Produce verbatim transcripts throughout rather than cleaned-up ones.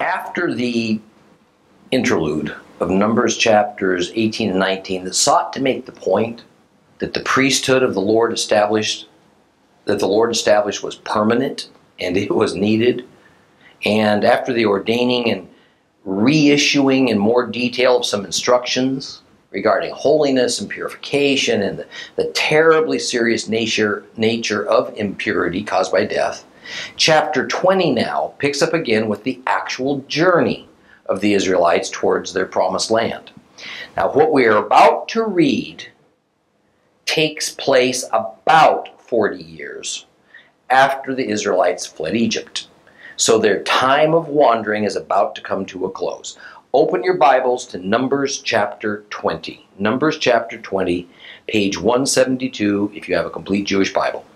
After the interlude of Numbers chapters eighteen and nineteen that sought to make the point that the priesthood of the Lord established, that the Lord established was permanent and it was needed, and after the ordaining and reissuing in more detail of some instructions regarding holiness and purification and the, the terribly serious nature, nature of impurity caused by death, chapter twenty now picks up again with the actual journey of the Israelites towards their promised land. Now, what we are about to read takes place about forty years after the Israelites fled Egypt. So their time of wandering is about to come to a close. Open your Bibles to Numbers chapter twenty. Numbers chapter twenty, page one seventy-two, if you have a complete Jewish Bible.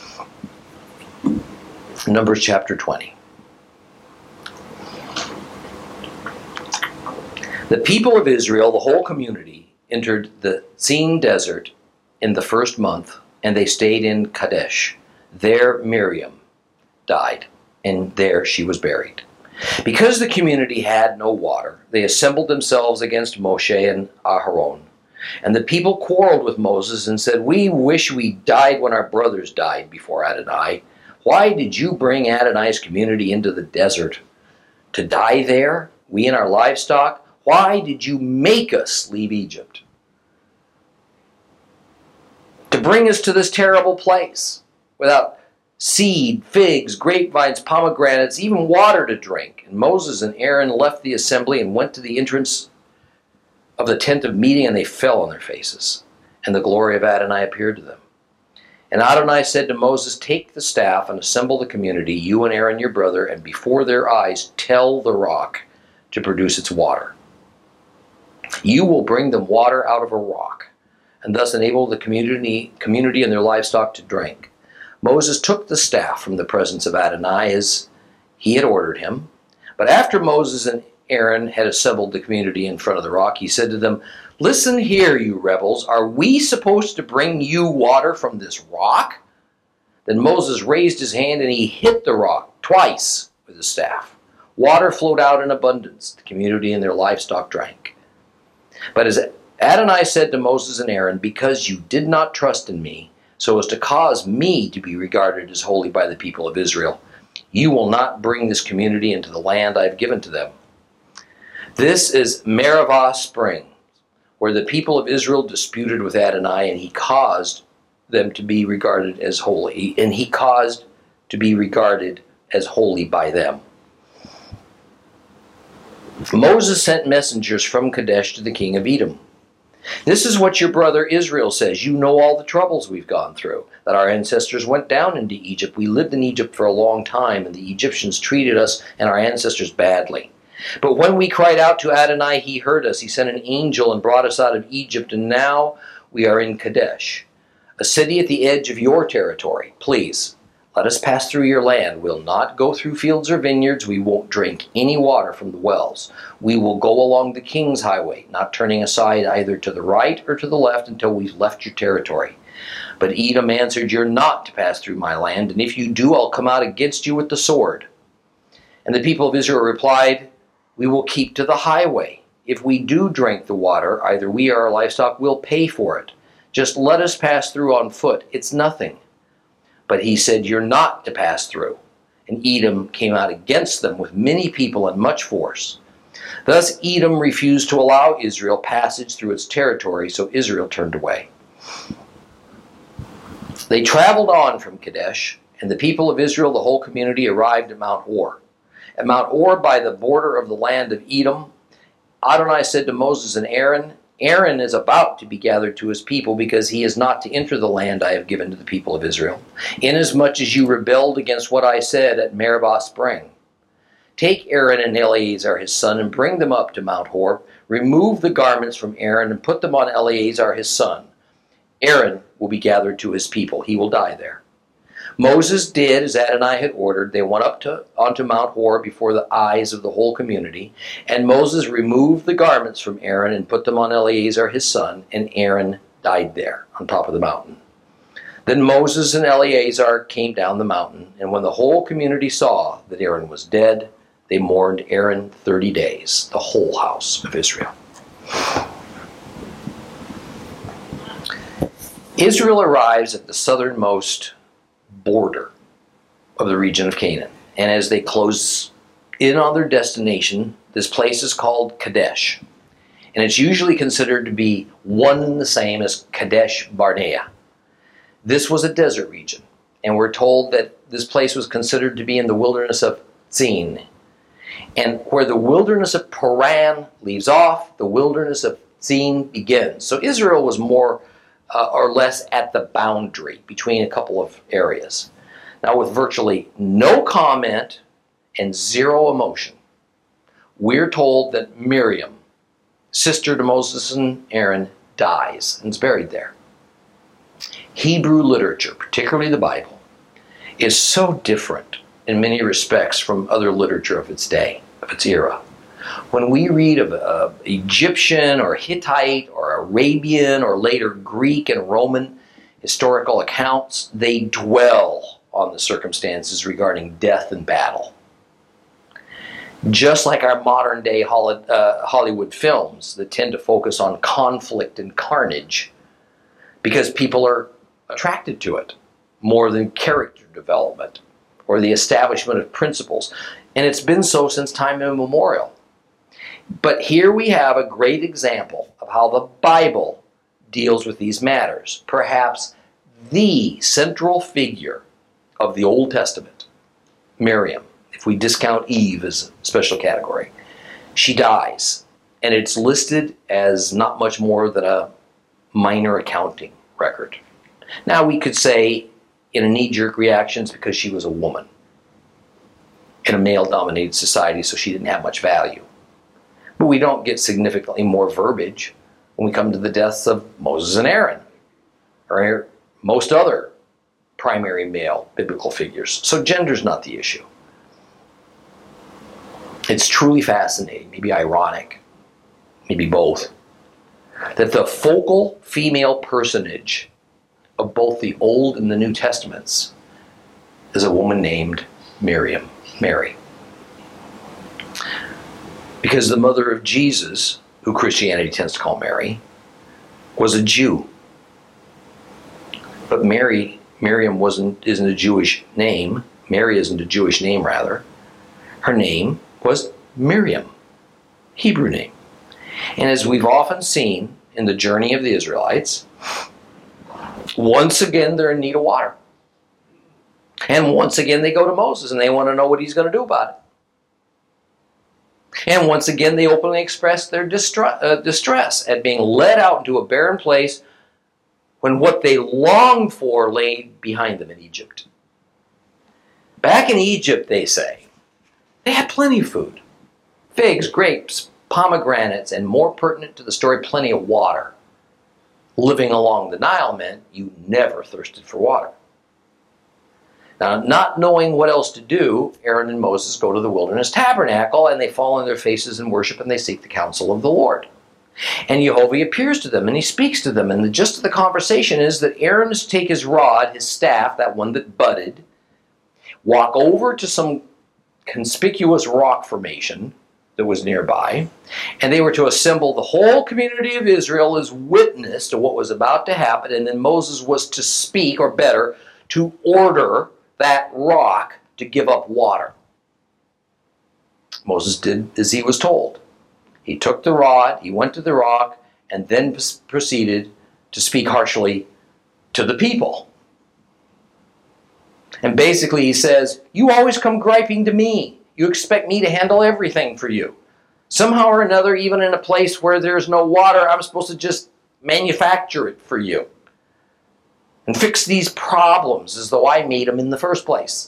Numbers chapter twenty. The people of Israel, the whole community, entered the Sin desert in the first month, and they stayed in Kadesh. There Miriam died, and there she was buried. Because the community had no water, they assembled themselves against Moshe and Aharon. And the people quarreled with Moses and said, "We wish we died when our brothers died before Adonai. Why did you bring Adonai's community into the desert? To die there, we and our livestock? Why did you make us leave Egypt? To bring us to this terrible place without seed, figs, grapevines, pomegranates, even water to drink." And Moses and Aaron left the assembly and went to the entrance of the tent of meeting, and they fell on their faces. And the glory of Adonai appeared to them. And Adonai said to Moses, "Take the staff and assemble the community, you and Aaron your brother, and before their eyes tell the rock to produce its water. You will bring them water out of a rock, and thus enable the community, community and their livestock to drink." Moses took the staff from the presence of Adonai as he had ordered him. But after Moses and Aaron had assembled the community in front of the rock, he said to them, "Listen here, you rebels. Are we supposed to bring you water from this rock?" Then Moses raised his hand and he hit the rock twice with his staff. Water flowed out in abundance. The community and their livestock drank. But as Adonai said to Moses and Aaron, "Because you did not trust in me, so as to cause me to be regarded as holy by the people of Israel, you will not bring this community into the land I have given to them." This is Meribah spring, where the people of Israel disputed with Adonai, and he caused them to be regarded as holy, and he caused to be regarded as holy by them. Moses sent messengers from Kadesh to the king of Edom. "This is what your brother Israel says. You know all the troubles we've gone through, that our ancestors went down into Egypt. We lived in Egypt for a long time, and the Egyptians treated us and our ancestors badly. But when we cried out to Adonai, he heard us. He sent an angel and brought us out of Egypt, and now we are in Kadesh, a city at the edge of your territory. Please, let us pass through your land. We'll not go through fields or vineyards. We won't drink any water from the wells. We will go along the king's highway, not turning aside either to the right or to the left until we've left your territory." But Edom answered, "You're not to pass through my land, and if you do, I'll come out against you with the sword." And the people of Israel replied, "We will keep to the highway. If we do drink the water, either we or our livestock will pay for it. Just let us pass through on foot. It's nothing." But he said, "You're not to pass through." And Edom came out against them with many people and much force. Thus Edom refused to allow Israel passage through its territory, so Israel turned away. They traveled on from Kadesh, and the people of Israel, the whole community, arrived at Mount Hor. At Mount Hor, by the border of the land of Edom, Adonai said to Moses and Aaron, "Aaron is about to be gathered to his people, because he is not to enter the land I have given to the people of Israel, inasmuch as you rebelled against what I said at Meribah spring. Take Aaron and Eleazar his son, and bring them up to Mount Hor. Remove the garments from Aaron and put them on Eleazar his son. Aaron will be gathered to his people. He will die there." Moses did as Adonai had ordered. They went up to, onto Mount Hor before the eyes of the whole community, and Moses removed the garments from Aaron and put them on Eleazar his son, and Aaron died there on top of the mountain. Then Moses and Eleazar came down the mountain, and when the whole community saw that Aaron was dead, They mourned Aaron thirty days, the whole house of Israel. Israel arrives at the southernmost border of the region of Canaan. And as they close in on their destination, this place is called Kadesh. And it's usually considered to be one and the same as Kadesh Barnea. This was a desert region. And we're told that this place was considered to be in the wilderness of Zin. And where the wilderness of Paran leaves off, the wilderness of Zin begins. So Israel was more uh, or less at the boundary between a couple of areas. Now, with virtually no comment and zero emotion, we're told that Miriam, sister to Moses and Aaron, dies and is buried there. Hebrew literature, particularly the Bible, is so different in many respects from other literature of its day, of its era. When we read of uh, Egyptian or Hittite or Arabian or later Greek and Roman historical accounts, they dwell on the circumstances regarding death and battle. Just like our modern day Hollywood films that tend to focus on conflict and carnage because people are attracted to it more than character development or the establishment of principles. And it's been so since time immemorial. But here we have a great example of how the Bible deals with these matters. Perhaps the central figure of the Old Testament, Miriam, if we discount Eve as a special category. She dies, and it's listed as not much more than a minor accounting record. Now we could say in a knee-jerk reaction it's because she was a woman in a male-dominated society, so she didn't have much value. But we don't get significantly more verbiage when we come to the deaths of Moses and Aaron, or most other primary male biblical figures. So gender's not the issue. It's truly fascinating, maybe ironic, maybe both, that the focal female personage of both the Old and the New Testaments is a woman named Miriam, Mary. Because the mother of Jesus, who Christianity tends to call Mary, was a Jew. But Mary, Miriam wasn't, isn't a Jewish name. Mary isn't a Jewish name, rather. Her name was Miriam, Hebrew name. And as we've often seen in the journey of the Israelites, once again they're in need of water. And once again they go to Moses and they want to know what he's going to do about it. And once again they openly express their distra- uh, distress at being led out into a barren place when what they longed for lay behind them in Egypt. Back in Egypt, they say, they had plenty of food. Figs, grapes, pomegranates, and more pertinent to the story, plenty of water. Living along the Nile meant you never thirsted for water. Now, not knowing what else to do, Aaron and Moses go to the wilderness tabernacle, and they fall on their faces in worship, and they seek the counsel of the Lord. And Jehovah appears to them, and he speaks to them, and the gist of the conversation is that Aaron is to take his rod, his staff, that one that budded, walk over to some conspicuous rock formation that was nearby, and they were to assemble the whole community of Israel as witness to what was about to happen, and then Moses was to speak, or better, to order that rock to give up water. Moses did as he was told. He took the rod, he went to the rock, and then proceeded to speak harshly to the people. And basically he says, you always come griping to me. You expect me to handle everything for you. Somehow or another, even in a place where there's no water, I'm supposed to just manufacture it for you and fix these problems as though I made them in the first place.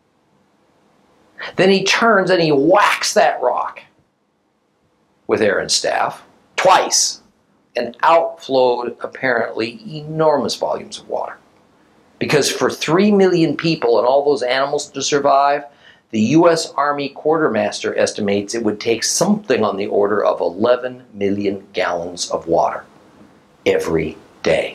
Then he turns and he whacks that rock with Aaron's staff twice, and out flowed apparently enormous volumes of water. Because for three million people and all those animals to survive, the U S Army quartermaster estimates it would take something on the order of eleven million gallons of water every day.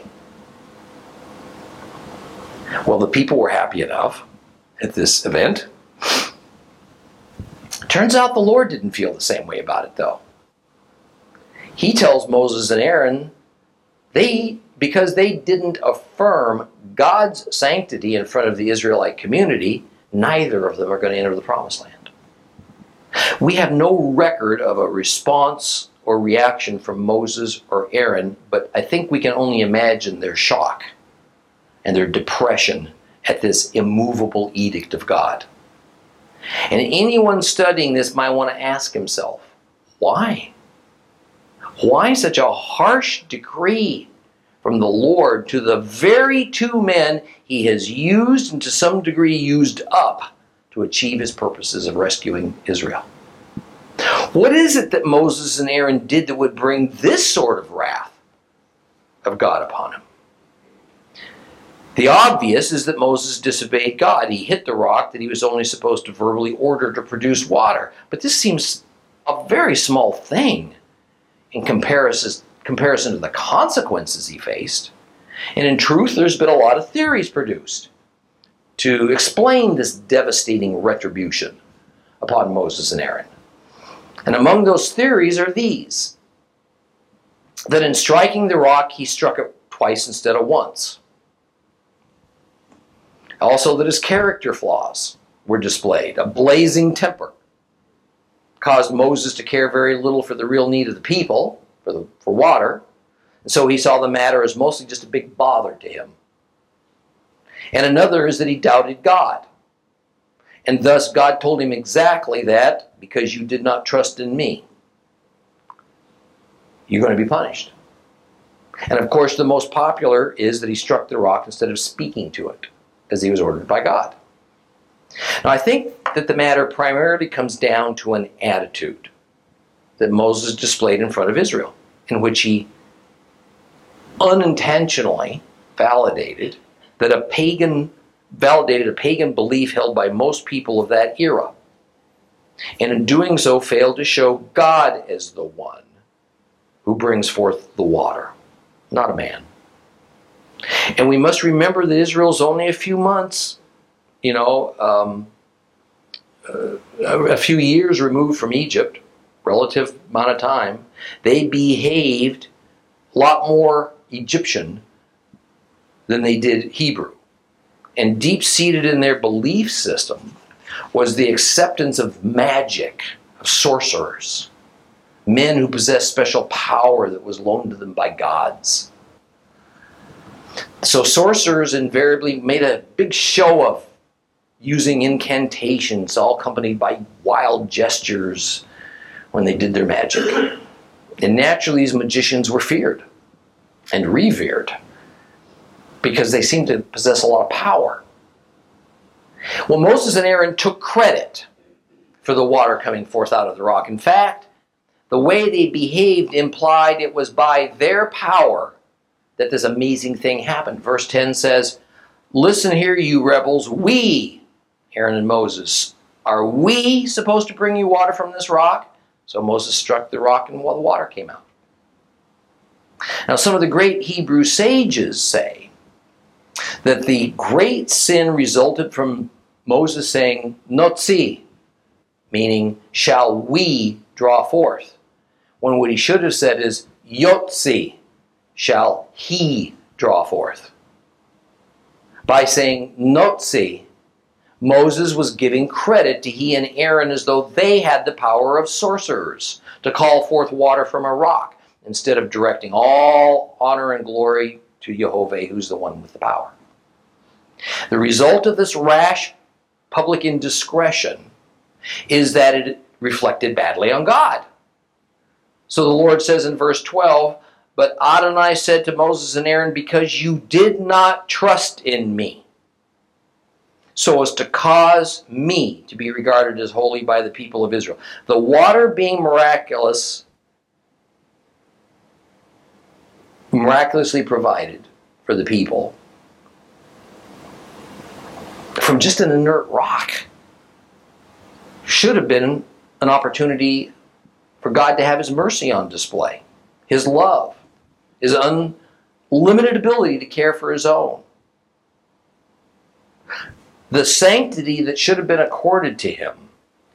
Well, the people were happy enough at this event Turns out the Lord didn't feel the same way about it, though. He tells Moses and Aaron, they, because they didn't affirm God's sanctity in front of the Israelite community, neither of them are going to enter the promised land. We have no record of a response or reaction from Moses or Aaron, but I think we can only imagine their shock and their depression at this immovable edict of God. And anyone studying this might want to ask himself, why? Why such a harsh decree from the Lord to the very two men he has used and to some degree used up to achieve his purposes of rescuing Israel? What is it that Moses and Aaron did that would bring this sort of wrath of God upon him? The obvious is that Moses disobeyed God. He hit the rock that he was only supposed to verbally order to produce water. But this seems a very small thing in comparison, comparison to the consequences he faced. And in truth, there's been a lot of theories produced to explain this devastating retribution upon Moses and Aaron. And among those theories are these: that in striking the rock, he struck it twice instead of once. Also, that his character flaws were displayed. A blazing temper caused Moses to care very little for the real need of the people, for, the, for water. And so he saw the matter as mostly just a big bother to him. And another is that he doubted God. And thus God told him exactly that, because you did not trust in me, you're going to be punished. And of course, the most popular is that he struck the rock instead of speaking to it, as he was ordered by God. Now, I think that the matter primarily comes down to an attitude that Moses displayed in front of Israel, in which he unintentionally validated that a pagan validated a pagan belief held by most people of that era, and in doing so failed to show God as the one who brings forth the water, not a man. And we must remember that Israel's only a few months, you know, um, uh, a few years removed from Egypt, relative amount of time. They behaved a lot more Egyptian than they did Hebrew. And deep-seated in their belief system was the acceptance of magic, of sorcerers, men who possessed special power that was loaned to them by gods. So sorcerers invariably made a big show of using incantations, all accompanied by wild gestures when they did their magic. And naturally, these magicians were feared and revered because they seemed to possess a lot of power. Well, Moses and Aaron took credit for the water coming forth out of the rock. In fact, the way they behaved implied it was by their power that this amazing thing happened. Verse ten says, "Listen here, you rebels, we," Aaron and Moses, "are we supposed to bring you water from this rock?" So Moses struck the rock and the water came out. Now, some of the great Hebrew sages say that the great sin resulted from Moses saying, "Notzi," meaning, "shall we draw forth," when what he should have said is, "Yotzi," shall he draw forth. By saying "Notzi," Moses was giving credit to he and Aaron as though they had the power of sorcerers to call forth water from a rock, instead of directing all honor and glory to Jehovah, who's the one with the power. The result of this rash public indiscretion is that it reflected badly on God. So the Lord says in verse twelve, "But Adonai said to Moses and Aaron, because you did not trust in me, so as to cause me to be regarded as holy by the people of Israel." The water being miraculous, miraculously provided for the people from just an inert rock should have been an opportunity for God to have his mercy on display, his love, his unlimited ability to care for his own. The sanctity that should have been accorded to him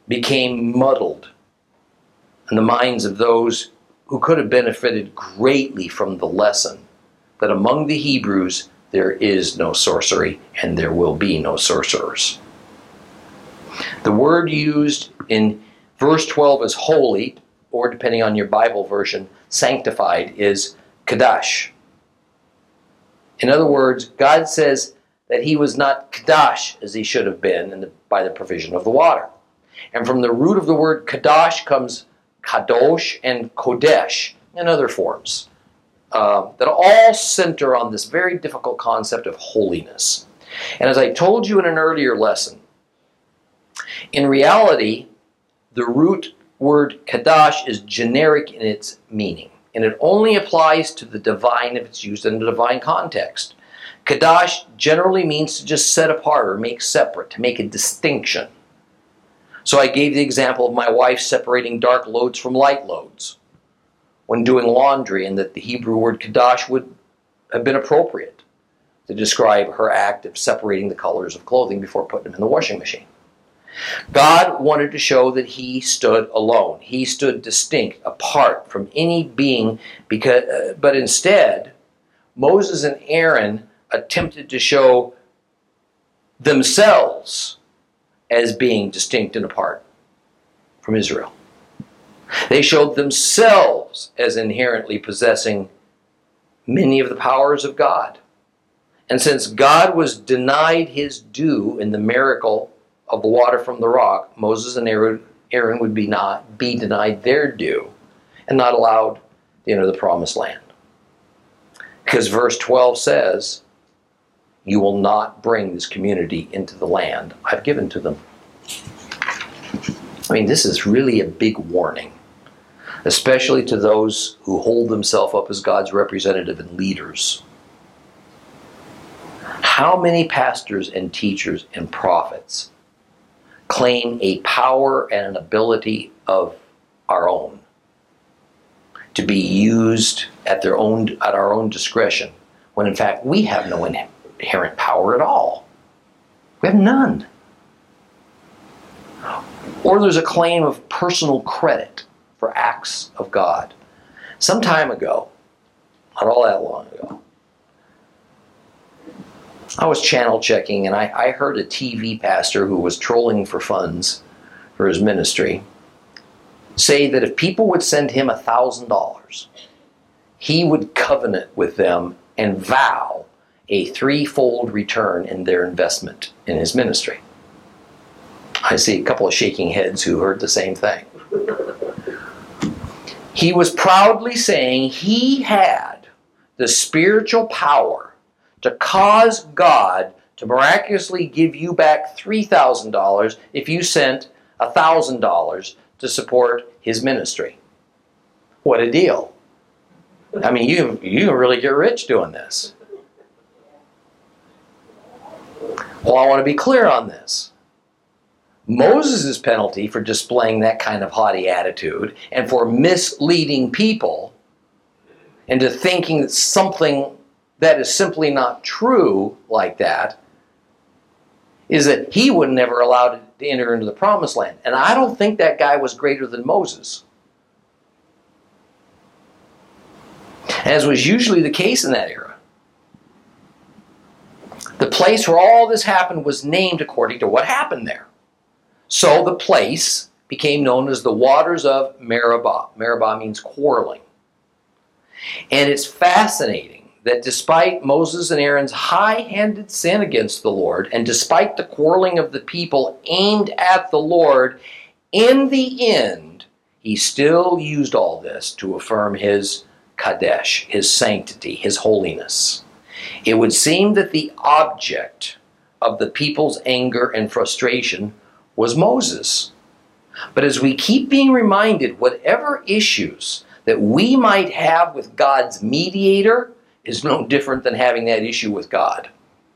became muddled in the minds of those who could have benefited greatly from the lesson that among the Hebrews there is no sorcery and there will be no sorcerers. The word used in verse twelve as holy, or depending on your Bible version, sanctified, is Kadash. In other words, God says that he was not Kadash as he should have been in the, by the provision of the water. And from the root of the word Kadash comes Kadosh and Kodesh and other forms uh, that all center on this very difficult concept of holiness. And as I told you in an earlier lesson, in reality, the root word Kadash is generic in its meaning, and it only applies to the divine if it's used in a divine context. Kadash generally means to just set apart or make separate, to make a distinction. So I gave the example of my wife separating dark loads from light loads when doing laundry, and that the Hebrew word Kadash would have been appropriate to describe her act of separating the colors of clothing before putting them in the washing machine. God wanted to show that he stood alone. He stood distinct, apart from any being, because, uh, but instead, Moses and Aaron attempted to show themselves as being distinct and apart from Israel. They showed themselves as inherently possessing many of the powers of God. And since God was denied his due in the miracle of the water from the rock, Moses and Aaron, Aaron would be not be denied their due and not allowed to enter the promised land. Because verse twelve says, "You will not bring this community into the land I've given to them." I mean, this is really a big warning, especially to those who hold themselves up as God's representative and leaders. How many pastors and teachers and prophets claim a power and an ability of our own to be used at their own at our own discretion, when in fact we have no inherent power at all? We have none. Or there's a claim of personal credit for acts of God. Some time ago, not all that long ago, I was channel checking, and I, I heard a T V pastor who was trolling for funds for his ministry say that if people would send him a thousand dollars, he would covenant with them and vow a threefold return in their investment in his ministry. I see a couple of shaking heads who heard the same thing. He was proudly saying he had the spiritual power to cause God to miraculously give you back three thousand dollars if you sent one thousand dollars to support his ministry. What a deal. I mean, you, you can really get rich doing this. Well, I want to be clear on this. Moses' penalty for displaying that kind of haughty attitude and for misleading people into thinking that something that is simply not true like that is that he would never allowed to enter into the promised land. And I don't think that guy was greater than Moses, as was usually the case in that era. The place where all this happened was named according to what happened there. So the place became known as the waters of Meribah. Meribah means quarreling. And it's fascinating that despite Moses and Aaron's high-handed sin against the Lord, and despite the quarreling of the people aimed at the Lord, in the end, he still used all this to affirm his Kadesh, his sanctity, his holiness. It would seem that the object of the people's anger and frustration was Moses. But as we keep being reminded, whatever issues that we might have with God's mediator is no different than having that issue with God.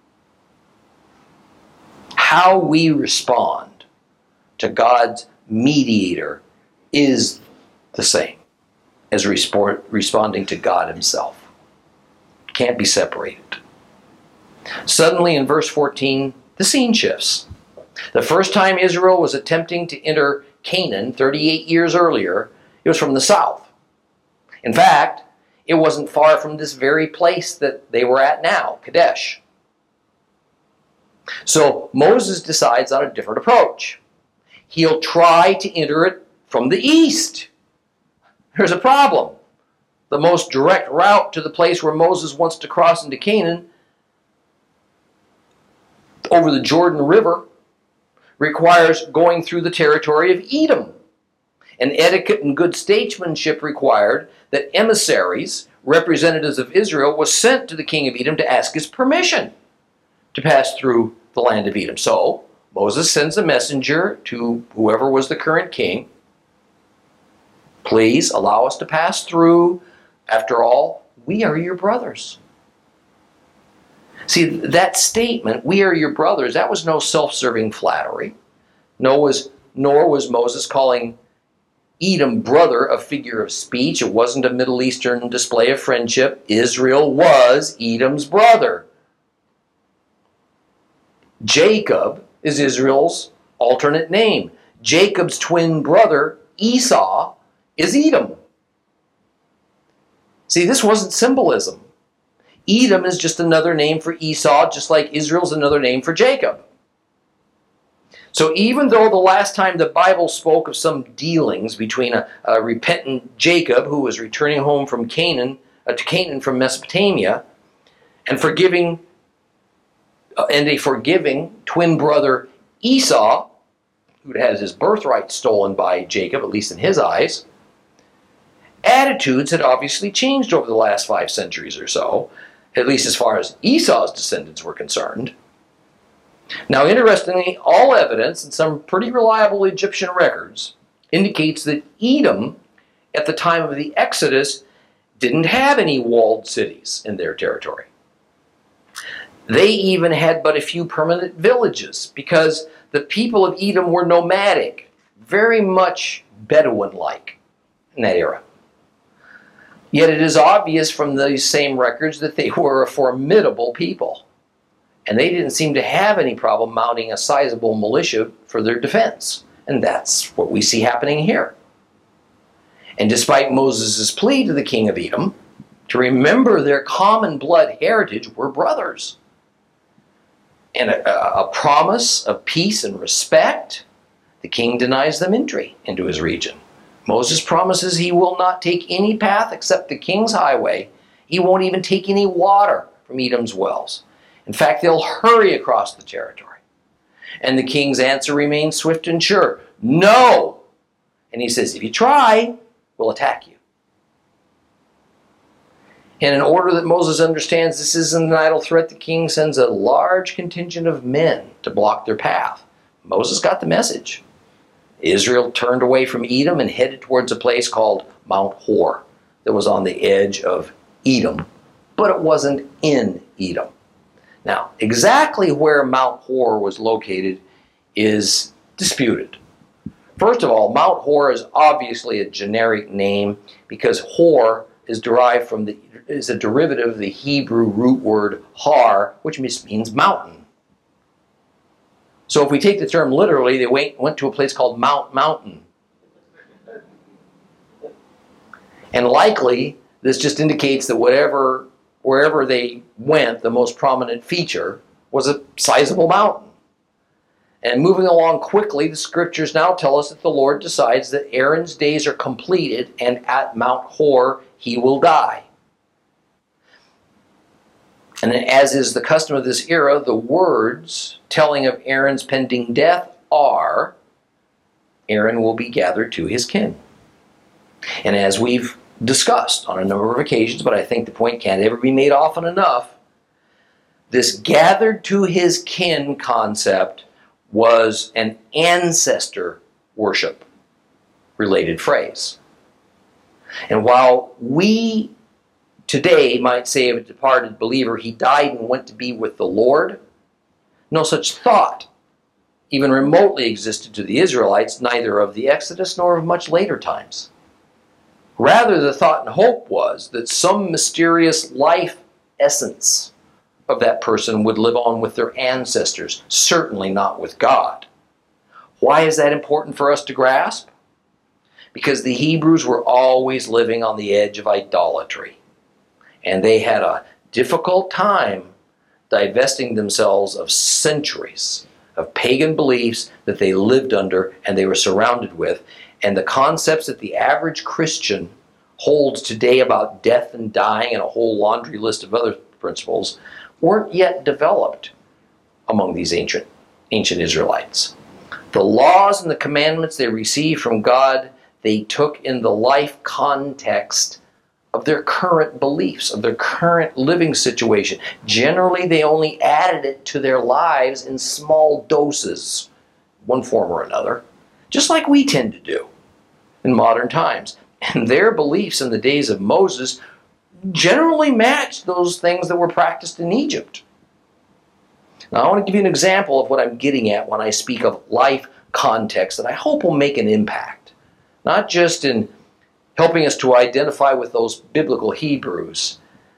How we respond to God's mediator is the same as resp- responding to God himself. Can't be separated. Suddenly in verse fourteen, the scene shifts. The first time Israel was attempting to enter Canaan thirty-eight years earlier, it was from the south. In fact, it wasn't far from this very place that they were at now, Kadesh. So Moses decides on a different approach. He'll try to enter it from the east. There's a problem. The most direct route to the place where Moses wants to cross into Canaan, over the Jordan River, requires going through the territory of Edom. And etiquette and good statesmanship required that emissaries, representatives of Israel, was sent to the king of Edom to ask his permission to pass through the land of Edom. So Moses sends a messenger to whoever was the current king. Please allow us to pass through. After all, we are your brothers. See, that statement, we are your brothers, that was no self-serving flattery. No was, nor was Moses calling Edom brother a figure of speech. It wasn't a Middle Eastern display of friendship. Israel was Edom's brother. Jacob is Israel's alternate name. Jacob's twin brother, Esau, is Edom. See, this wasn't symbolism. Edom is just another name for Esau, just like Israel's another name for Jacob. So even though the last time the Bible spoke of some dealings between a, a repentant Jacob who was returning home from Canaan, uh, to Canaan from Mesopotamia, and forgiving uh, and a forgiving twin brother Esau, who had his birthright stolen by Jacob, at least in his eyes, attitudes had obviously changed over the last five centuries or so, at least as far as Esau's descendants were concerned. Now, interestingly, all evidence and some pretty reliable Egyptian records indicates that Edom, at the time of the Exodus, didn't have any walled cities in their territory. They even had but a few permanent villages because the people of Edom were nomadic, very much Bedouin-like in that era. Yet it is obvious from these same records that they were a formidable people. And they didn't seem to have any problem mounting a sizable militia for their defense. And that's what we see happening here. And despite Moses' plea to the king of Edom to remember their common blood heritage, we're brothers, and a, a promise of peace and respect, the king denies them entry into his region. Moses promises he will not take any path except the king's highway. He won't even take any water from Edom's wells. In fact, they'll hurry across the territory. And the king's answer remains swift and sure. No! And he says, if you try, we'll attack you. And in order that Moses understands this isn't an idle threat, the king sends a large contingent of men to block their path. Moses got the message. Israel turned away from Edom and headed towards a place called Mount Hor that was on the edge of Edom, but it wasn't in Edom. Now, exactly where Mount Hor was located is disputed. First of all, Mount Hor is obviously a generic name because Hor is derived from the is a derivative of the Hebrew root word har, which means mountain. So if we take the term literally, they went, went to a place called Mount Mountain. And likely, this just indicates that whatever, wherever they went, the most prominent feature was a sizable mountain. And moving along quickly, the scriptures now tell us that the Lord decides that Aaron's days are completed, and at Mount Hor he will die. And as is the custom of this era, the words telling of Aaron's pending death are, Aaron will be gathered to his kin. And as we've discussed on a number of occasions, but I think the point can't ever be made often enough, this gathered to his kin concept was an ancestor worship related phrase. And while we today might say of a departed believer, he died and went to be with the Lord, no such thought even remotely existed to the Israelites, neither of the Exodus nor of much later times. Rather, the thought and hope was that some mysterious life essence of that person would live on with their ancestors, certainly not with God. Why is that important for us to grasp? Because the Hebrews were always living on the edge of idolatry. And they had a difficult time divesting themselves of centuries of pagan beliefs that they lived under and they were surrounded with. And the concepts that the average Christian holds today about death and dying and a whole laundry list of other principles weren't yet developed among these ancient, ancient Israelites. The laws and the commandments they received from God, they took in the life context of their current beliefs, of their current living situation. Generally, they only added it to their lives in small doses, one form or another, just like we tend to do in modern times. And their beliefs in the days of Moses generally matched those things that were practiced in Egypt. Now, I want to give you an example of what I'm getting at when I speak of life context that I hope will make an impact, not just in helping us to identify with those biblical Hebrews,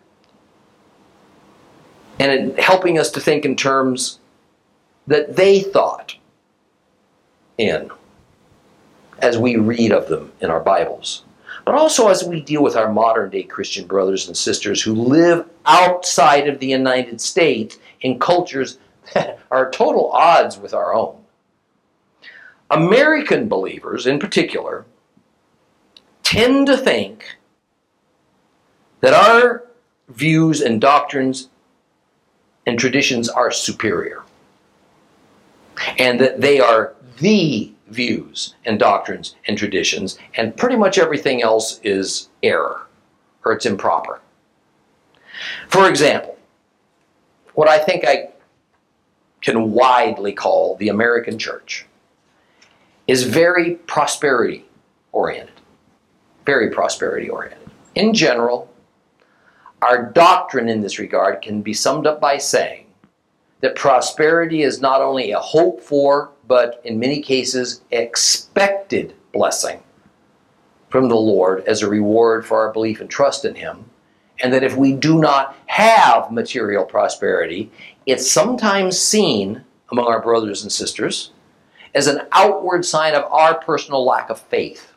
and in helping us to think in terms that they thought in as we read of them in our Bibles, but also as we deal with our modern-day Christian brothers and sisters who live outside of the United States in cultures that are total odds with our own. American believers, in particular, tend to think that our views and doctrines and traditions are superior, and that they are the views and doctrines and traditions, and pretty much everything else is error, or it's improper. For example, what I think I can widely call the American church is very prosperity oriented. Very prosperity oriented. In general, our doctrine in this regard can be summed up by saying that prosperity is not only a hope for, but in many cases, expected blessing from the Lord as a reward for our belief and trust in Him, and that if we do not have material prosperity, it's sometimes seen among our brothers and sisters as an outward sign of our personal lack of faith,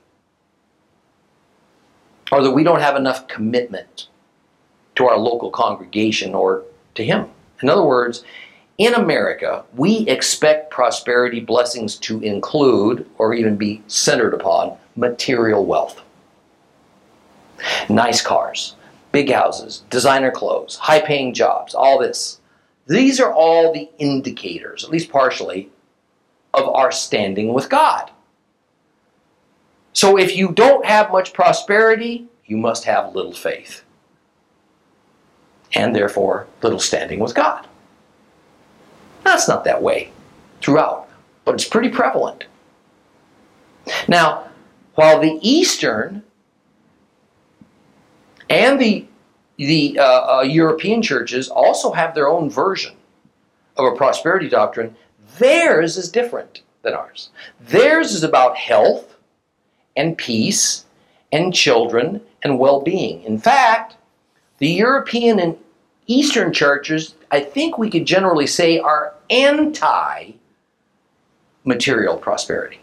or that we don't have enough commitment to our local congregation or to Him. In other words, in America, we expect prosperity blessings to include, or even be centered upon, material wealth. Nice cars, big houses, designer clothes, high-paying jobs, all this. These are all the indicators, at least partially, of our standing with God. So if you don't have much prosperity, you must have little faith, and therefore little standing with God. That's not that way throughout, but it's pretty prevalent. Now, while the Eastern and the, the uh, uh, European churches also have their own version of a prosperity doctrine, theirs is different than ours. Theirs is about health and peace and children and well-being. In fact, the European and Eastern churches, I think we could generally say, are anti-material prosperity.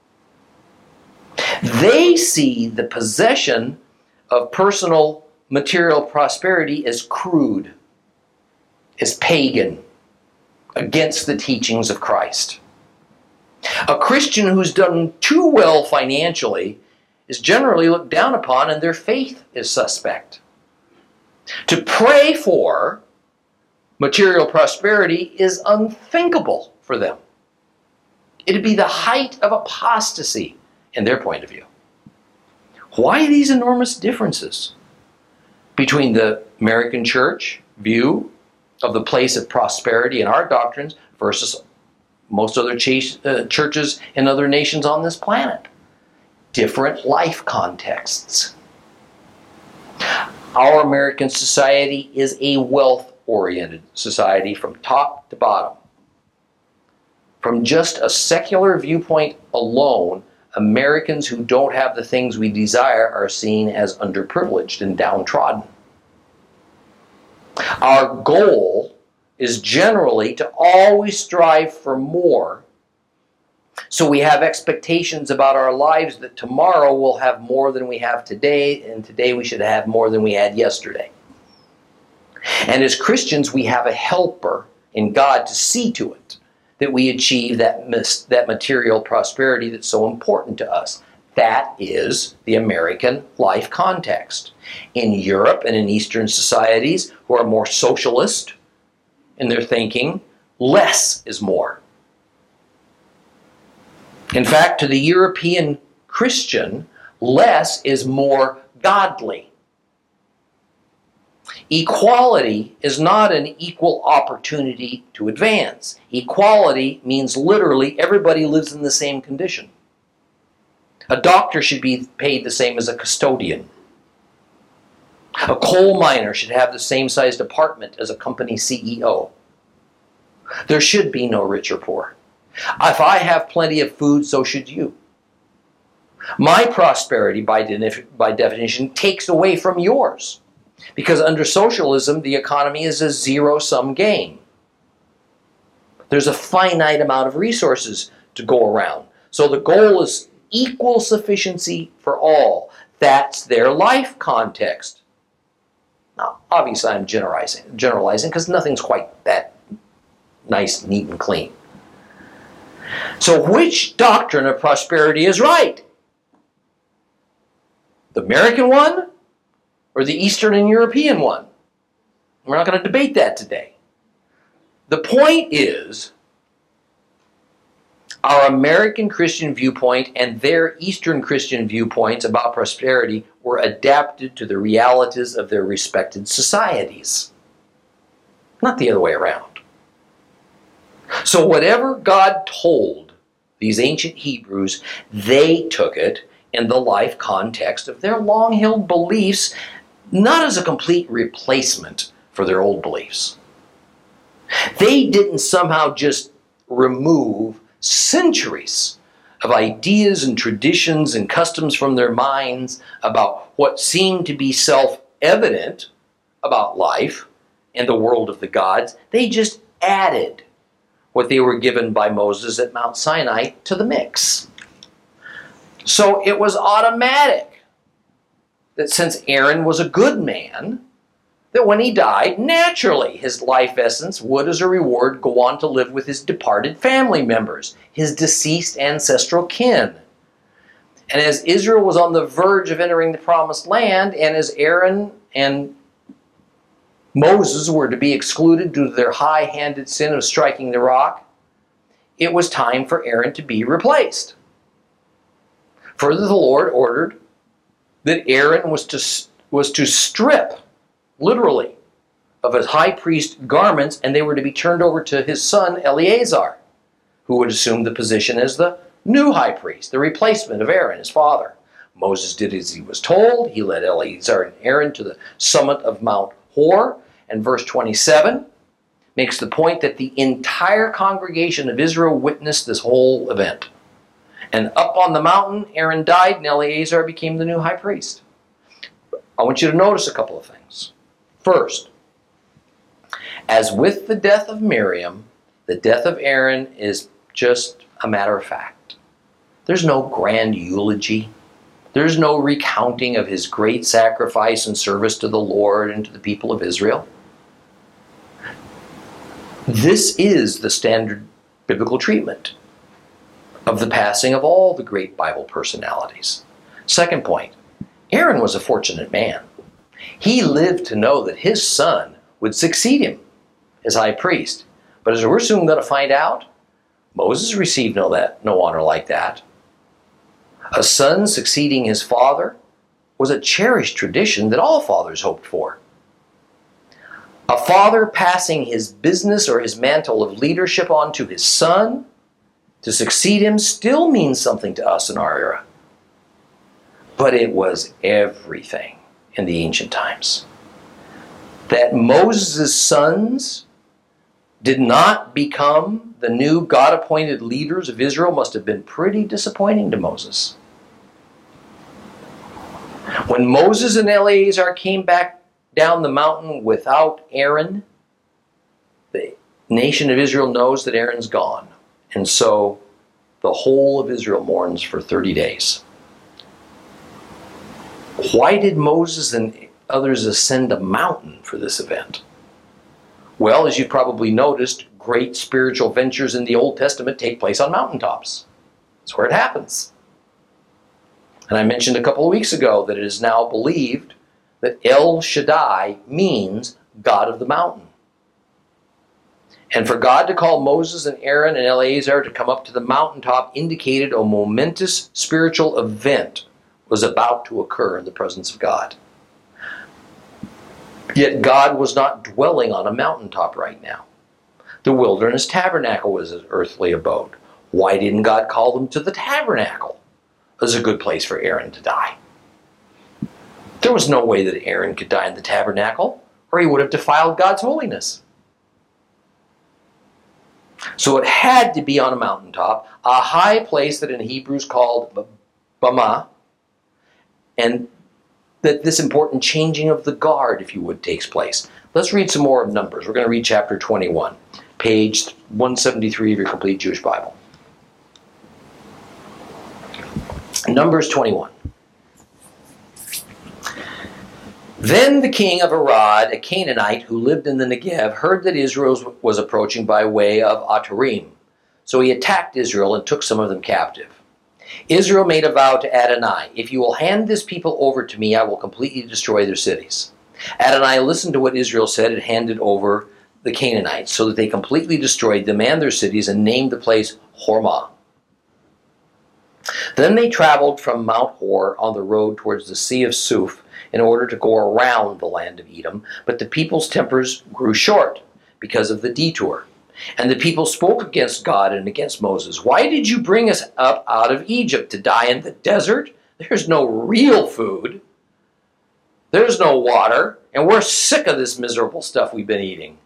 They see the possession of personal material prosperity as crude, as pagan, against the teachings of Christ. A Christian who's done too well financially is generally looked down upon, and their faith is suspect. To pray for material prosperity is unthinkable for them. It'd be the height of apostasy in their point of view. Why these enormous differences between the American church view of the place of prosperity in our doctrines versus most other ch- uh, churches in other nations on this planet? Different life contexts. Our American society is a wealth-oriented society from top to bottom. From just a secular viewpoint alone, Americans who don't have the things we desire are seen as underprivileged and downtrodden. Our goal is generally to always strive for more So we have expectations about our lives that tomorrow we'll have more than we have today, and today we should have more than we had yesterday. And as Christians, we have a helper in God to see to it that we achieve that, that material prosperity that's so important to us. That is the American life context. In Europe and in Eastern societies who are more socialist in their thinking, less is more. In fact, to the European Christian, less is more godly. Equality is not an equal opportunity to advance. Equality means literally everybody lives in the same condition. A doctor should be paid the same as a custodian. A coal miner should have the same sized apartment as a company C E O. There should be no rich or poor. If I have plenty of food, so should you. My prosperity, by, de- by definition, takes away from yours. Because under socialism, the economy is a zero-sum game. There's a finite amount of resources to go around. So the goal is equal sufficiency for all. That's their life context. Now, obviously I'm generalizing, generalizing because nothing's quite that nice, neat, and clean. So which doctrine of prosperity is right? The American one or the Eastern and European one? We're not going to debate that today. The point is, our American Christian viewpoint and their Eastern Christian viewpoints about prosperity were adapted to the realities of their respected societies, not the other way around. So whatever God told these ancient Hebrews, they took it in the life context of their long-held beliefs, not as a complete replacement for their old beliefs. They didn't somehow just remove centuries of ideas and traditions and customs from their minds about what seemed to be self-evident about life and the world of the gods. They just added what they were given by Moses at Mount Sinai to the mix. So it was automatic that since Aaron was a good man, that when he died, naturally his life essence would, as a reward, go on to live with his departed family members, his deceased ancestral kin. And as Israel was on the verge of entering the promised land, and as Aaron and Moses were to be excluded due to their high-handed sin of striking the rock, it was time for Aaron to be replaced. Further, the Lord ordered that Aaron was to, was to strip, literally, of his high priest garments, and they were to be turned over to his son Eleazar, who would assume the position as the new high priest, the replacement of Aaron, his father. Moses did as he was told. He led Eleazar and Aaron to the summit of Mount Hor, and verse twenty-seven makes the point that the entire congregation of Israel witnessed this whole event. And up on the mountain, Aaron died, and Eleazar became the new high priest. I want you to notice a couple of things. First, as with the death of Miriam, the death of Aaron is just a matter of fact. There's no grand eulogy. There's no recounting of his great sacrifice and service to the Lord and to the people of Israel. This is the standard biblical treatment of the passing of all the great Bible personalities. Second point, Aaron was a fortunate man. He lived to know that his son would succeed him as high priest. But as we're soon going to find out, Moses received no, that, no honor like that. A son succeeding his father was a cherished tradition that all fathers hoped for. A father passing his business or his mantle of leadership on to his son to succeed him still means something to us in our era. But it was everything in the ancient times. That Moses' sons did not become the new God-appointed leaders of Israel must have been pretty disappointing to Moses. When Moses and Eleazar came back down the mountain without Aaron, the nation of Israel knows that Aaron's gone. And so the whole of Israel mourns for thirty days. Why did Moses and others ascend a mountain for this event? Well, as you probably noticed, great spiritual ventures in the Old Testament take place on mountaintops. That's where it happens. And I mentioned a couple of weeks ago that it is now believed that El Shaddai means God of the mountain. And for God to call Moses and Aaron and Eleazar to come up to the mountaintop indicated a momentous spiritual event was about to occur in the presence of God. Yet God was not dwelling on a mountaintop right now. The wilderness tabernacle was his earthly abode. Why didn't God call them to the tabernacle? It was a good place for Aaron to die. There was no way that Aaron could die in the tabernacle, or he would have defiled God's holiness. So it had to be on a mountaintop, a high place that in Hebrew is called Bama, and that this important changing of the guard, if you would, takes place. Let's read some more of Numbers. We're going to read chapter twenty-one, page one seventy-three of your complete Jewish Bible. Numbers twenty-one. Then the king of Arad, a Canaanite who lived in the Negev, heard that Israel was approaching by way of Atarim. So he attacked Israel and took some of them captive. Israel made a vow to Adonai, if you will hand this people over to me, I will completely destroy their cities. Adonai listened to what Israel said and handed over the Canaanites, so that they completely destroyed them and their cities and named the place Hormah. Then they traveled from Mount Hor on the road towards the Sea of Suf in order to go around the land of Edom, but the people's tempers grew short because of the detour. And the people spoke against God and against Moses. Why did you bring us up out of Egypt to die in the desert? There's no real food. There's no water. And we're sick of this miserable stuff we've been eating.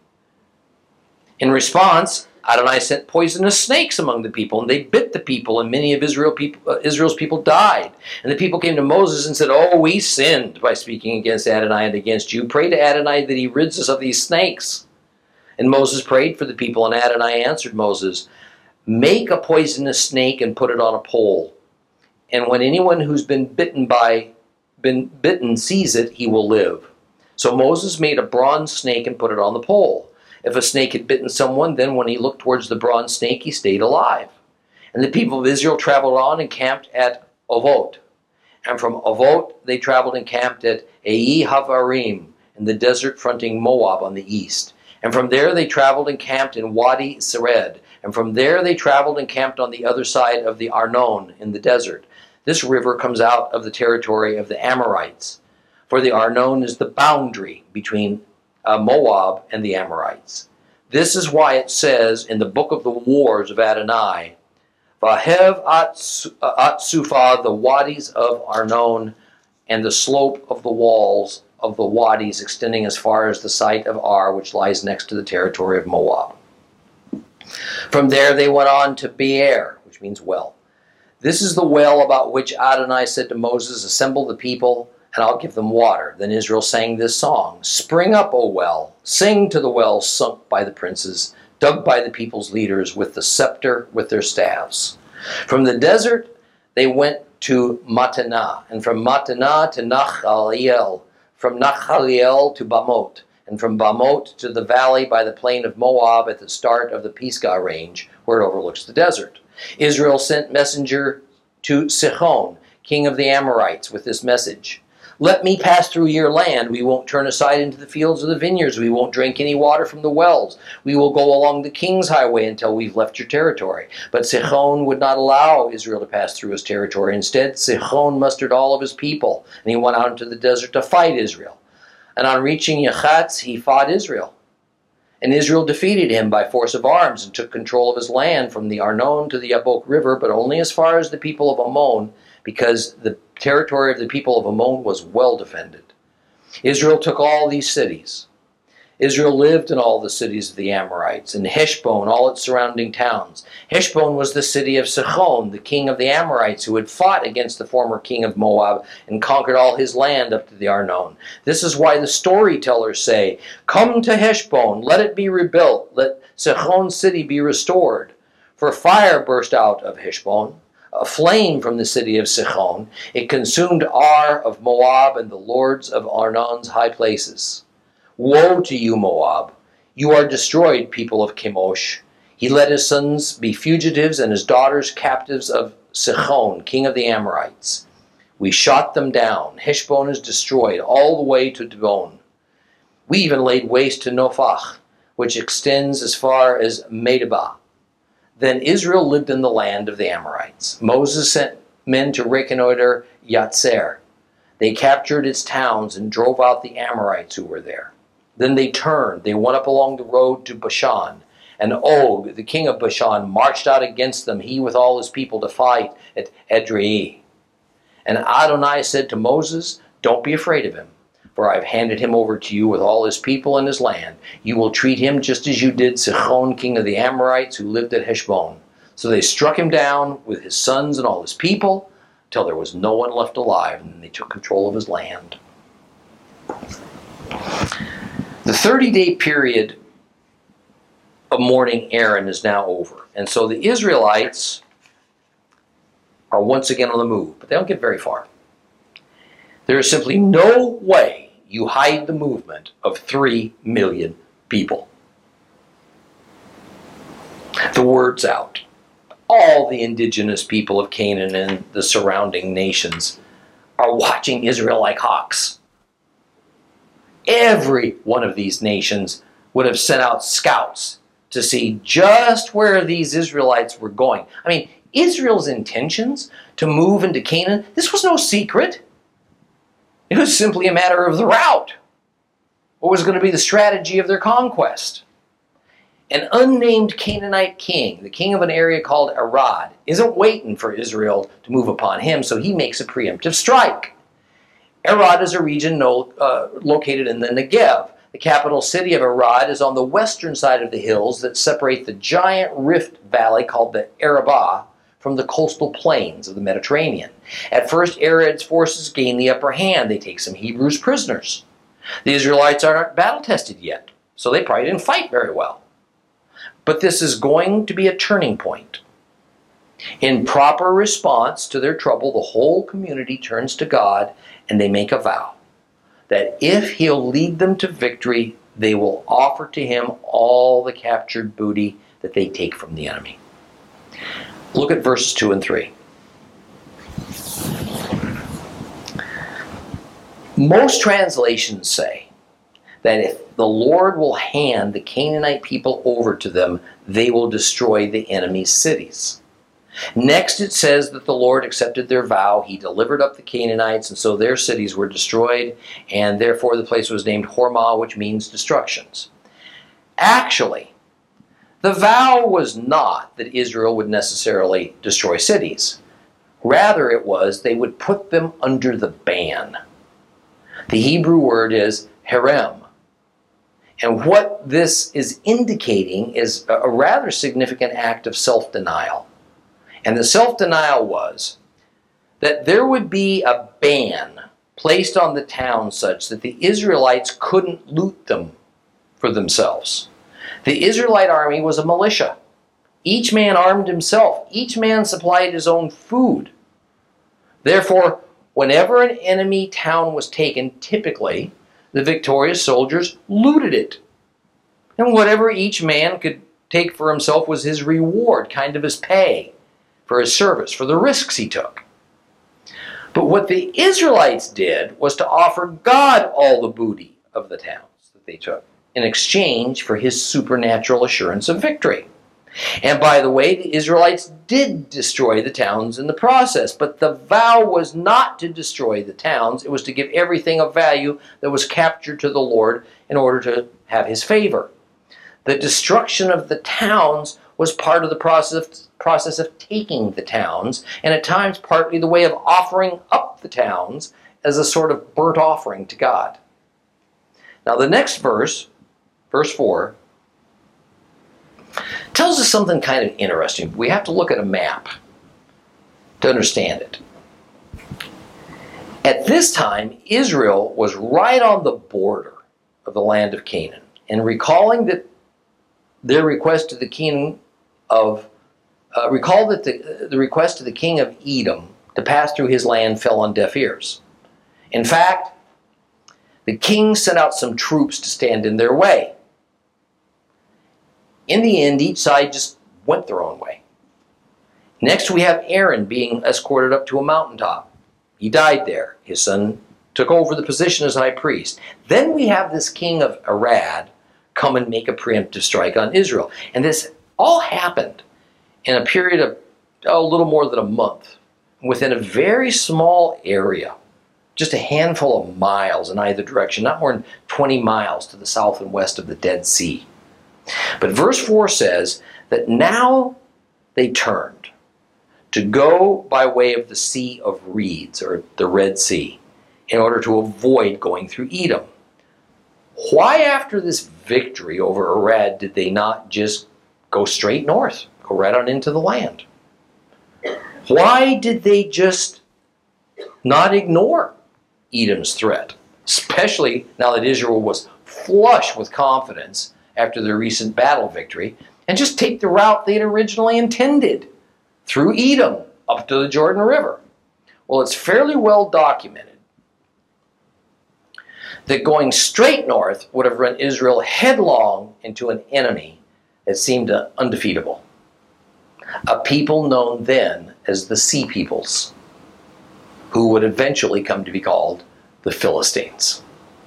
In response, Adonai sent poisonous snakes among the people, and they bit the people, and many of Israel people, uh, Israel's people died. And the people came to Moses and said, oh, we sinned by speaking against Adonai and against you. Pray to Adonai that he rids us of these snakes. And Moses prayed for the people, and Adonai answered Moses, make a poisonous snake and put it on a pole. And when anyone who's been bitten by, been bitten sees it, he will live. So Moses made a bronze snake and put it on the pole. If a snake had bitten someone, then when he looked towards the bronze snake, he stayed alive. And the people of Israel traveled on and camped at Ovot. And from Ovot, they traveled and camped at Ei Havarim, in the desert fronting Moab on the east. And from there they traveled and camped in Wadi Sered. And from there they traveled and camped on the other side of the Arnon in the desert. This river comes out of the territory of the Amorites. For the Arnon is the boundary between uh, Moab and the Amorites. This is why it says in the book of the wars of Adonai, Vahev at-Sufa, the wadis of Arnon, and the slope of the walls of the wadis extending as far as the site of Ar, which lies next to the territory of Moab. From there they went on to Beer, which means well. This is the well about which Adonai said to Moses, assemble the people, and I'll give them water. Then Israel sang this song, spring up, O well, sing to the well sunk by the princes, dug by the people's leaders with the scepter, with their staffs. From the desert they went to Mattanah, and from Mattanah to Nachaliel, from Nachaliel to Bamot, and from Bamot to the valley by the plain of Moab at the start of the Pisgah range, where it overlooks the desert. Israel sent messenger to Sihon, king of the Amorites, with this message. Let me pass through your land. We won't turn aside into the fields or the vineyards. We won't drink any water from the wells. We will go along the king's highway until we've left your territory. But Sihon would not allow Israel to pass through his territory. Instead, Sihon mustered all of his people, and he went out into the desert to fight Israel. And on reaching Yachatz, he fought Israel. And Israel defeated him by force of arms and took control of his land from the Arnon to the Yabok River, but only as far as the people of Ammon, because the territory of the people of Ammon was well defended. Israel took all these cities. Israel lived in all the cities of the Amorites, and Heshbon, all its surrounding towns. Heshbon was the city of Sihon, the king of the Amorites, who had fought against the former king of Moab and conquered all his land up to the Arnon. This is why the storytellers say, come to Heshbon, let it be rebuilt, let Sihon's city be restored. For fire burst out of Heshbon, a flame from the city of Sichon. It consumed Ar of Moab and the lords of Arnon's high places. Woe to you, Moab! You are destroyed, people of Chemosh. He let his sons be fugitives and his daughters captives of Sichon, king of the Amorites. We shot them down. Heshbon is destroyed all the way to Dibon. We even laid waste to Nophach, which extends as far as Medeba. Then Israel lived in the land of the Amorites. Moses sent men to reconnoiter Yatzer. They captured its towns and drove out the Amorites who were there. Then they turned. They went up along the road to Bashan. And Og, the king of Bashan, marched out against them, he with all his people, to fight at Edrei. And Adonai said to Moses, don't be afraid of him, for I have handed him over to you with all his people and his land. You will treat him just as you did Sichon, king of the Amorites, who lived at Heshbon. So they struck him down with his sons and all his people, till there was no one left alive, and they took control of his land. The thirty-day period of mourning Aaron is now over. And so the Israelites are once again on the move, but they don't get very far. There is simply no way you hide the movement of three million people. The word's out. All the indigenous people of Canaan and the surrounding nations are watching Israel like hawks. Every one of these nations would have sent out scouts to see just where these Israelites were going. I mean, Israel's intentions to move into Canaan, this was no secret. It was simply a matter of the route. What was going to be the strategy of their conquest? An unnamed Canaanite king, the king of an area called Arad, isn't waiting for Israel to move upon him, so he makes a preemptive strike. Arad is a region no, uh, located in the Negev. The capital city of Arad is on the western side of the hills that separate the giant rift valley called the Arabah from the coastal plains of the Mediterranean. At first, Arad's forces gain the upper hand. They take some Hebrews prisoners. The Israelites aren't battle-tested yet, so they probably didn't fight very well. But this is going to be a turning point. In proper response to their trouble, the whole community turns to God and they make a vow that if he'll lead them to victory, they will offer to him all the captured booty that they take from the enemy. Look at verses two and three. Most translations say that if the Lord will hand the Canaanite people over to them, they will destroy the enemy's cities. Next it says that the Lord accepted their vow. He delivered up the Canaanites, and so their cities were destroyed, and therefore the place was named Hormah, which means destructions. Actually, the vow was not that Israel would necessarily destroy cities. Rather, it was they would put them under the ban. The Hebrew word is herem. And what this is indicating is a rather significant act of self-denial. And the self-denial was that there would be a ban placed on the town such that the Israelites couldn't loot them for themselves. The Israelite army was a militia. Each man armed himself. Each man supplied his own food. Therefore, whenever an enemy town was taken, typically the victorious soldiers looted it. And whatever each man could take for himself was his reward, kind of his pay for his service, for the risks he took. But what the Israelites did was to offer God all the booty of the towns that they took in exchange for his supernatural assurance of victory. And by the way, the Israelites did destroy the towns in the process, but the vow was not to destroy the towns. It was to give everything of value that was captured to the Lord in order to have his favor. The destruction of the towns was part of the process of, process of taking the towns, and at times partly the way of offering up the towns as a sort of burnt offering to God. Now the next verse, verse four, tells us something kind of interesting. We have to look at a map to understand it. At this time, Israel was right on the border of the land of Canaan. And recalling that their request to the king of Uh, recall that the, the request of the king of Edom to pass through his land fell on deaf ears. In fact, the king sent out some troops to stand in their way. In the end, each side just went their own way. Next, we have Aaron being escorted up to a mountaintop. He died there. His son took over the position as high priest. Then we have this king of Arad come and make a preemptive strike on Israel. And this all happened in a period of oh, a little more than a month, within a very small area, just a handful of miles in either direction, not more than twenty miles to the south and west of the Dead Sea. But verse four says that now they turned to go by way of the Sea of Reeds, or the Red Sea, in order to avoid going through Edom. Why, after this victory over Arad, did they not just go straight north, go right on into the land? Why did they just not ignore Edom's threat, especially now that Israel was flush with confidence after their recent battle victory, and just take the route they'd originally intended, through Edom up to the Jordan River? Well, it's fairly well documented that going straight north would have run Israel headlong into an enemy that seemed undefeatable, a people known then as the Sea Peoples, who would eventually come to be called the Philistines.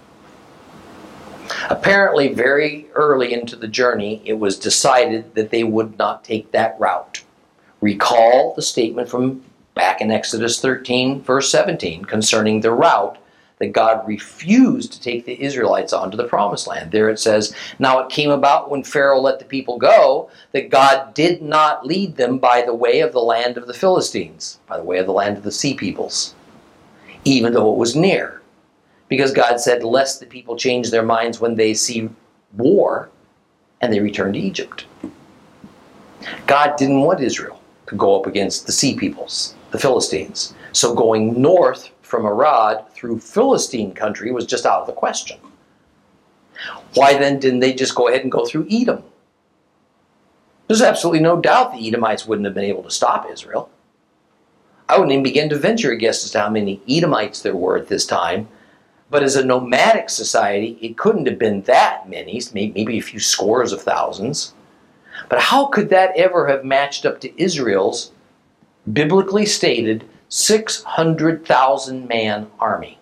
Apparently, very early into the journey, it was decided that they would not take that route. Recall the statement from back in Exodus thirteen, verse seventeen, concerning the route that God refused to take the Israelites on to the promised land. There it says, "Now it came about when Pharaoh let the people go, that God did not lead them by the way of the land of the Philistines," by the way of the land of the Sea Peoples, even though it was near. Because God said, lest the people change their minds when they see war, and they return to Egypt. God didn't want Israel to go up against the Sea Peoples, the Philistines. So going north from Arad through Philistine country was just out of the question. Why then didn't they just go ahead and go through Edom? There's absolutely no doubt the Edomites wouldn't have been able to stop Israel. I wouldn't even begin to venture a guess as to how many Edomites there were at this time. But as a nomadic society, it couldn't have been that many, maybe a few scores of thousands. But how could that ever have matched up to Israel's biblically stated six hundred thousand man army?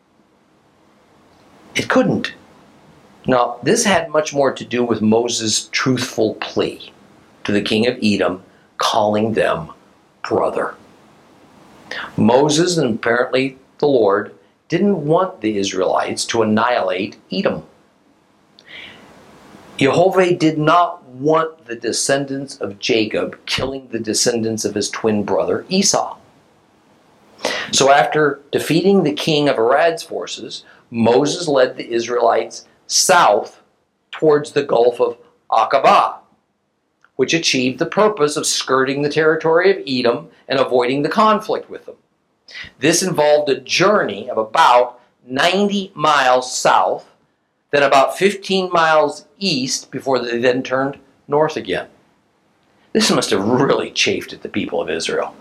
It couldn't. Now, this had much more to do with Moses' truthful plea to the king of Edom, calling them brother. Moses, and apparently the Lord, didn't want the Israelites to annihilate Edom. Jehovah did not want the descendants of Jacob killing the descendants of his twin brother Esau. So after defeating the king of Arad's forces, Moses led the Israelites south towards the Gulf of Aqaba, which achieved the purpose of skirting the territory of Edom and avoiding the conflict with them. This involved a journey of about ninety miles south, then about fifteen miles east before they then turned north again. This must have really chafed at the people of Israel.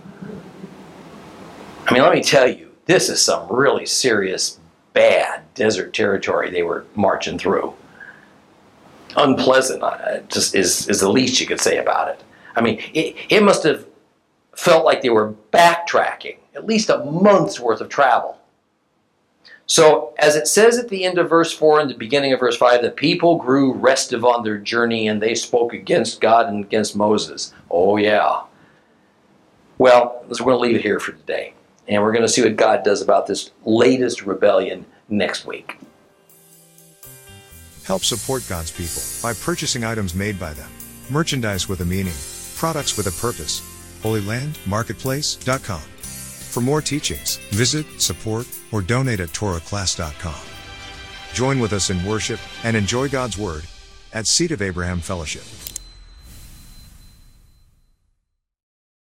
I mean, let me tell you, this is some really serious, bad desert territory they were marching through. Unpleasant, uh, just is, is the least you could say about it. I mean, it, it must have felt like they were backtracking at least a month's worth of travel. So, as it says at the end of verse four and the beginning of verse five, the people grew restive on their journey and they spoke against God and against Moses. Oh, yeah. Well, we're going to leave it here for today. And we're going to see what God does about this latest rebellion next week. Help support God's people by purchasing items made by them. Merchandise with a meaning. Products with a purpose. Holy Land Marketplace dot com. For more teachings, visit, support, or donate at Torah Class dot com. Join with us in worship and enjoy God's Word at Seed of Abraham Fellowship.